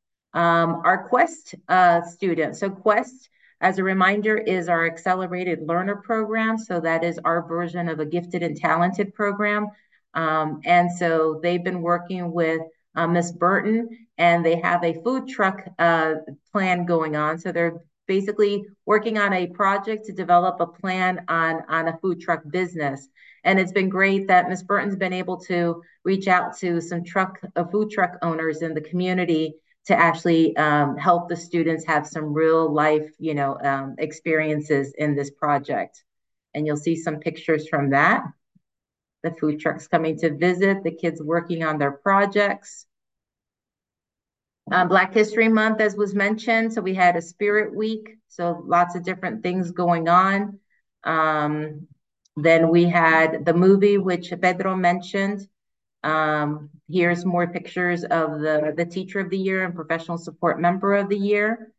Our Quest students. So Quest, as a reminder, is our accelerated learner program. So that is our version of a gifted and talented program. And so they've been working with Ms. Burton, and they have a food truck plan going on. So they're basically working on a project to develop a plan on a food truck business. And it's been great that Ms. Burton's been able to reach out to some food truck owners in the community to actually help the students have some real life, experiences in this project. And you'll see some pictures from that. The food trucks coming to visit, the kids working on their projects. Black History Month, as was mentioned. So we had a Spirit Week. So lots of different things going on. Then we had the movie, which Pedro mentioned. Here's more pictures of the Teacher of the Year and Professional Support Member of the Year.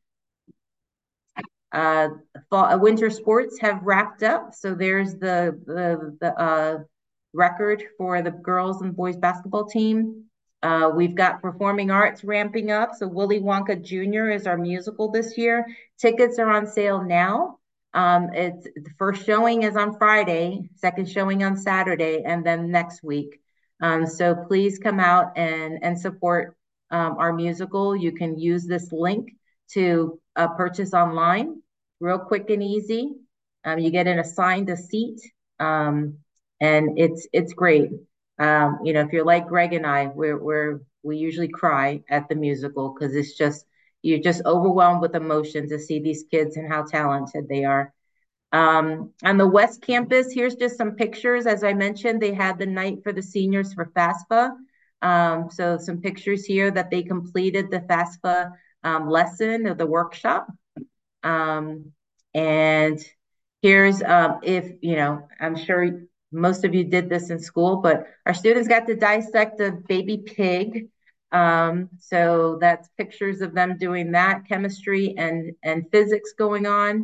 Winter sports have wrapped up. So there's the record for the girls and boys basketball team. We've got performing arts ramping up. So Willy Wonka Jr. is our musical this year. Tickets are on sale now. It's the first showing is on Friday, second showing on Saturday, and then next week. So please come out and support our musical. You can use this link to purchase online, real quick and easy. You get assigned a seat, and it's great. If you're like Greg and I, we usually cry at the musical because you're just overwhelmed with emotion to see these kids and how talented they are. On the West Campus, here's just some pictures. As I mentioned, they had the night for the seniors for FAFSA. So some pictures here that they completed the FAFSA lesson of the workshop. And here's I'm sure most of you did this in school, but our students got to dissect a baby pig. So that's pictures of them doing that, chemistry and physics going on.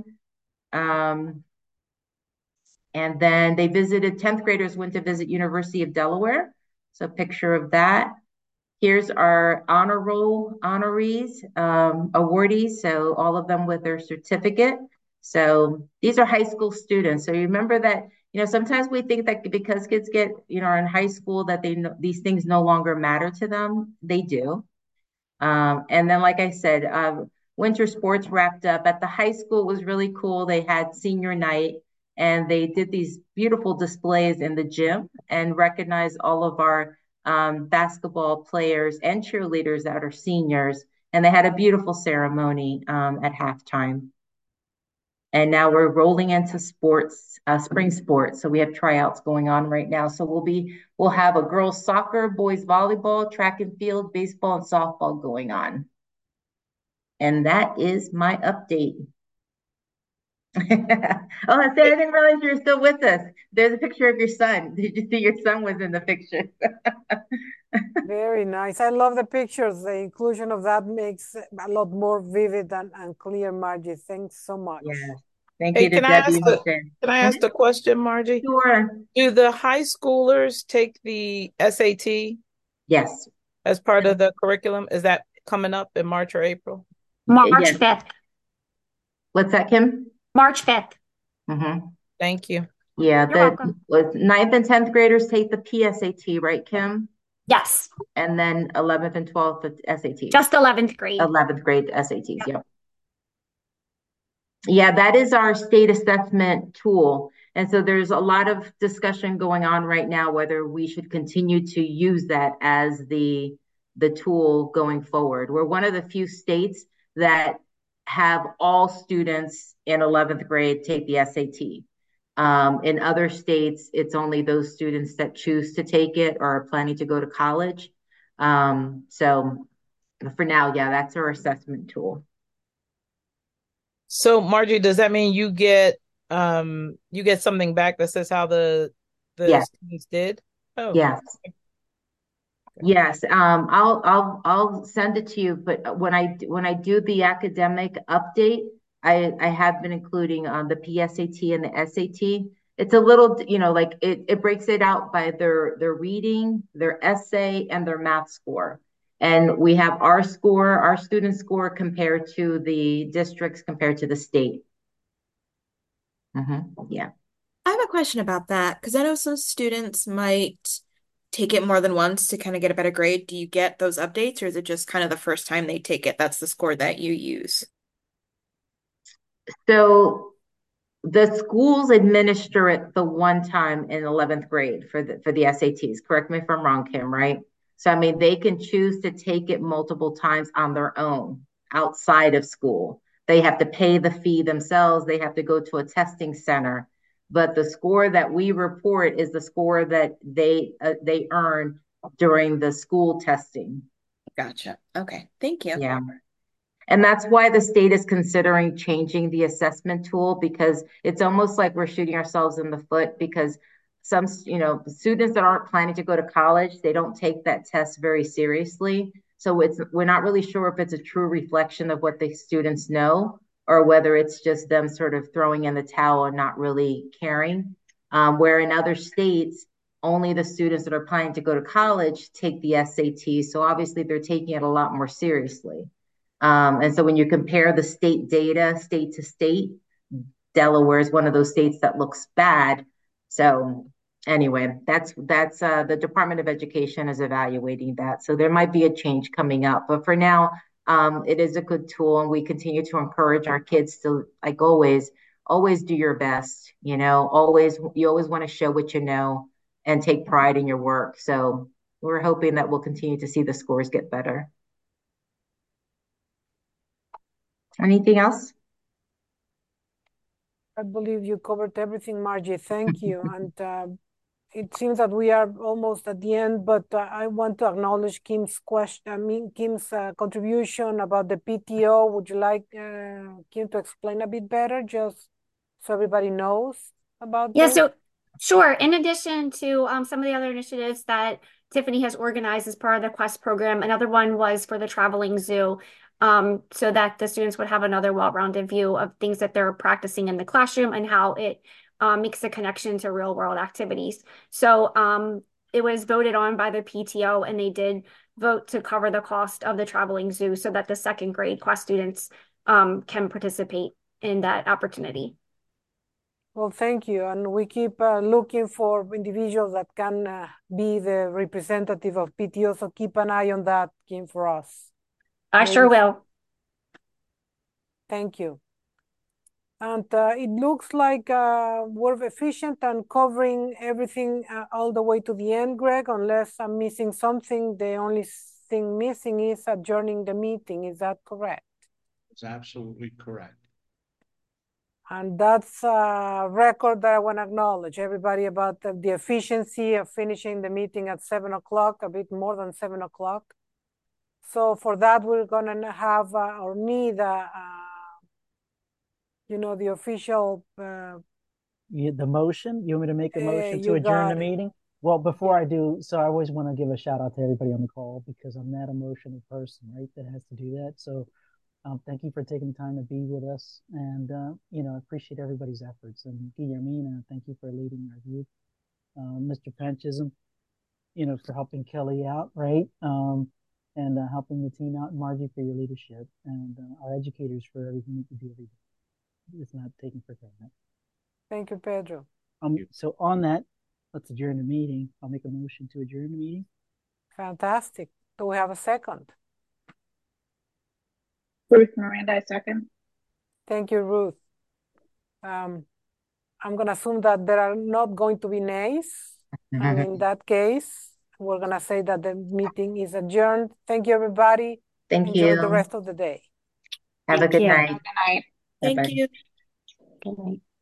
And then they visited, 10th graders went to visit University of Delaware. So a picture of that. Here's our honor roll honorees, awardees. So all of them with their certificate. So these are high school students. So you remember that, sometimes we think that because kids are in high school that these things no longer matter to them. They do. And then, like I said, winter sports wrapped up. At the high school, it was really cool. They had senior night and they did these beautiful displays in the gym and recognized all of our basketball players and cheerleaders that are seniors. And they had a beautiful ceremony at halftime. And now we're rolling into sports, spring sports. So we have tryouts going on right now. So we'll have a girls soccer, boys volleyball, track and field, baseball, and softball going on. And that is my update. Oh, I didn't realize you were still with us. There's a picture of your son. Did you see your son was in the picture? Very nice. I love the pictures. The inclusion of that makes it a lot more vivid and clear, Margie. Thanks so much. Yeah. Thank you to Debbie. Can I ask a question, Margie? Sure. Do the high schoolers take the SAT? Yes. As part of the curriculum? Is that coming up in March or April? March 5th. What's that, Kim? March 5th. Mm-hmm. Thank you. Yeah, the 9th and 10th graders take the PSAT, right, Kim? Yes. And then 11th and 12th the SATs. Just 11th grade. 11th grade SATs, yep. Yeah, that is our state assessment tool. And so there's a lot of discussion going on right now whether we should continue to use that as the tool going forward. We're one of the few states that have all students in 11th grade take the SAT. In other states, it's only those students that choose to take it or are planning to go to college. So for now, yeah, that's our assessment tool. So Margie, does that mean you get something back that says how the Yes. students did? Oh, yes. Okay. Yes. I'll send it to you. But when I do the academic update, I have been including the PSAT and the SAT. It's a little, like it breaks it out by their reading, their essay, and their math score. And we have our student score compared to the districts, compared to the state. Yeah. I have a question about that because I know some students might take it more than once to kind of get a better grade. Do you get those updates, or is it just kind of the first time they take it, that's the score that you use? So the schools administer it the one time in 11th grade for the SATs. Correct me if I'm wrong, Kim, right? So, I mean, they can choose to take it multiple times on their own outside of school. They have to pay the fee themselves. They have to go to a testing center. But the score that we report is the score that they earn during the school testing. Gotcha. Okay. Thank you. Yeah. And that's why the state is considering changing the assessment tool, because it's almost like we're shooting ourselves in the foot, because some, students that aren't planning to go to college, they don't take that test very seriously. So we're not really sure if it's a true reflection of what the students know, or whether it's just them sort of throwing in the towel and not really caring. Where in other states, only the students that are planning to go to college take the SAT. So obviously they're taking it a lot more seriously. And so when you compare the state data, state to state, Delaware is one of those states that looks bad. So anyway, that's the Department of Education is evaluating that. So there might be a change coming up, but for now, it is a good tool, and we continue to encourage our kids to, like always do your best. You always want to show what you know and take pride in your work. So we're hoping that we'll continue to see the scores get better. Anything else? I believe you covered everything, Margie. Thank you. And it seems that we are almost at the end, but I want to acknowledge Kim's contribution about the PTO. Would you like Kim to explain a bit better, just so everybody knows about this? So sure. In addition to some of the other initiatives that Tiffany has organized as part of the Quest program, another one was for the traveling zoo, so that the students would have another well-rounded view of things that they're practicing in the classroom and how it makes a connection to real-world activities. So it was voted on by the PTO, and they did vote to cover the cost of the traveling zoo so that the second grade Quest students can participate in that opportunity. Well, thank you. And we keep looking for individuals that can be the representative of PTO. So keep an eye on that, Kim, for us. I sure will. Thank you. And it looks like we're efficient and covering everything all the way to the end, Greg, unless I'm missing something. The only thing missing is adjourning the meeting. Is that correct? It's absolutely correct. And that's a record that I want to acknowledge everybody about the efficiency of finishing the meeting at 7 o'clock, a bit more than 7 o'clock. So for that, we're going to have or need the official. The motion. You want me to make a motion to adjourn the meeting? Well, before I do, so I always want to give a shout out to everybody on the call, because I'm that emotional person, right, that has to do that. So thank you for taking the time to be with us, and I appreciate everybody's efforts. And Guillermina, thank you for leading our group. Mr. Penchism, for helping Kelly out, right? And helping the team out, and Margie for your leadership, and our educators for everything that you do every day. It's not taken for granted. Thank you, Pedro. So on that, let's adjourn the meeting. I'll make a motion to adjourn the meeting. Fantastic. Do we have a second? Ruth Miranda, I second. Thank you, Ruth. I'm going to assume that there are not going to be nays. And in that case, we're going to say that the meeting is adjourned. Thank you, everybody. Enjoy the rest of the day. Have a good night. Good night. Thank you. Good night.